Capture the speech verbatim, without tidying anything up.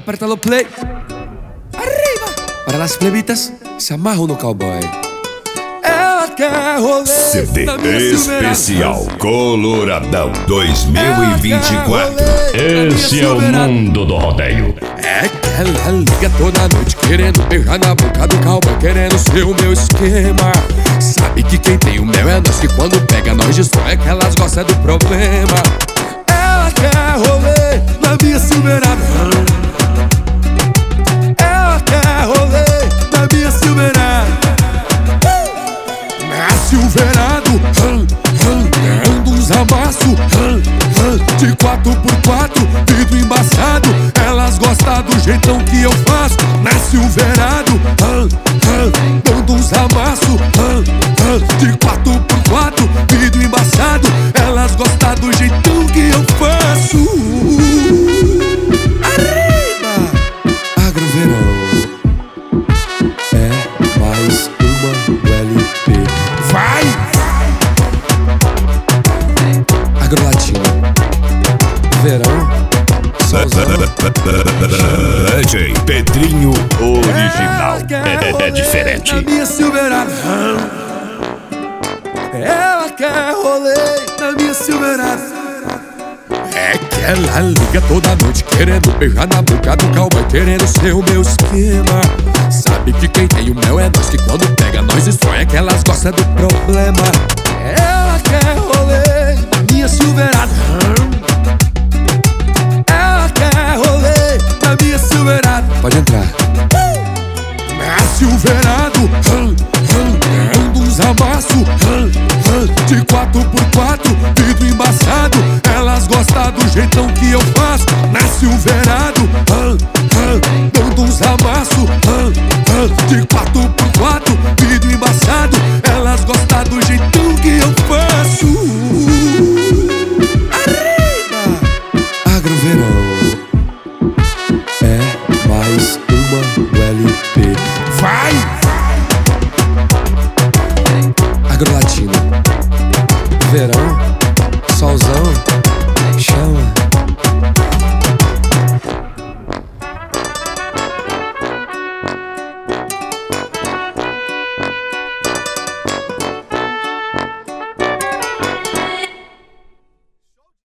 aperta no play. Arriba! Para las plebitas, se amarram no cowboy. Ela quer rolê C D na minha especial Coloradão dois mil e vinte e quatro. Esse é o mundo do rodeio. É que ela liga toda noite querendo beijar na boca do cowboy, querendo ser o meu esquema. Sabe que quem tem o mel é nós, que quando pega nós destrói, é que elas gostam do problema. Ela quer rolê na minha Silverado. Ela quer rolê na minha Silverado. Na Silverado, dando uns amassos de quatro por quatro, vidro embaçado. Elas gostam do jeitão que eu faço. Na Silverado, dando uns amassos de quatro por quatro, vidro embaçado. Elas gostam do jeitão que eu faço. Arriba! Agroverão é mais uma L P. Vai! Agrolatino. Verão. D J Pedrinho Original. É, é diferente. Na minha Silverado. Ela quer rolê na minha Silverado. É que ela liga toda noite querendo beijar na boca do cowboy, querendo ser o meu esquema. Sabe que quem tem o mel é nós, que quando pega nós destrói, é que elas gostam do problema. Ela quer rolê na minha Silverado. Ela quer rolê na minha Silverado. Pode entrar. Na Silverado, dando uns amassos de quatro por quatro, vidro embaçado. Elas gostam do jeitão que eu faço. Na Silverado, dando uns amassos de quatro por quatro, vidro embaçado. Elas gostam do jeitão que eu faço. Arriba! Agroverão é mais uma L P. Vai! Agrolatino.